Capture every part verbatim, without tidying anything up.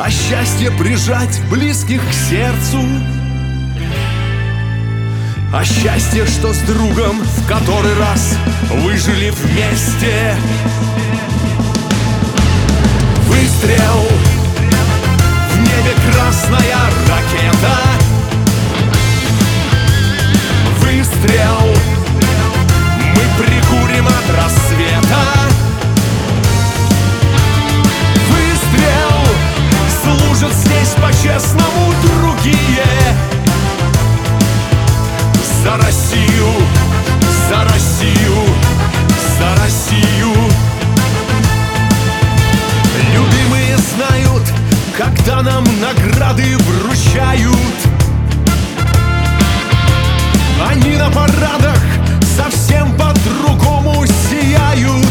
а счастье прижать близких к сердцу. А счастье, что с другом в который раз выжили вместе. Выстрел, в небе красная ракета. Выстрел, мы прикурим от рассвета. Выстрел, служат здесь по-честному другие. За Россию, за Россию, за Россию. Любимые знают, когда нам награды вручают. Они на парадах совсем по-другому сияют.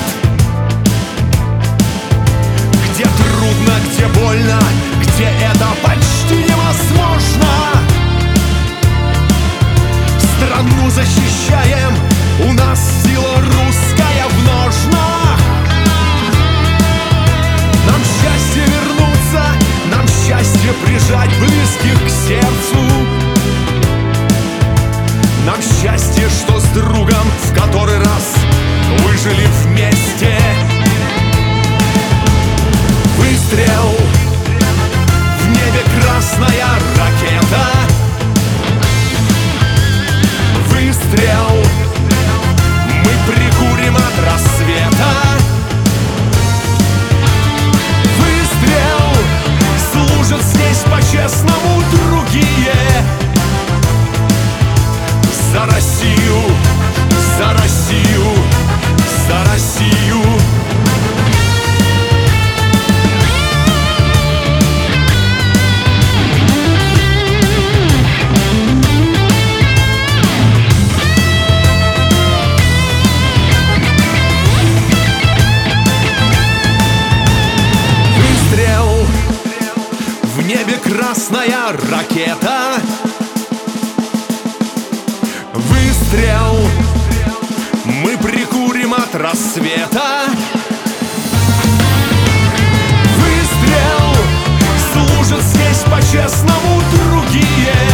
Где трудно, где больно, где это почти невозможно. Страну защищаем, у нас сила русская в ножнах. Нам счастье вернуться, нам счастье прижать близких к сердцу. Нам счастье, что с другом в который раз выжили вместе. Выстрел, в небе красная ракета. Выстрел, мы прикурим от рассвета. Выстрел, служат здесь по-честному другие. За Россию, за Россию, за Россию. Выстрел, в небе красная ракета. Выстрел, мы прикурим от рассвета. Выстрел, служат здесь по-честному другие.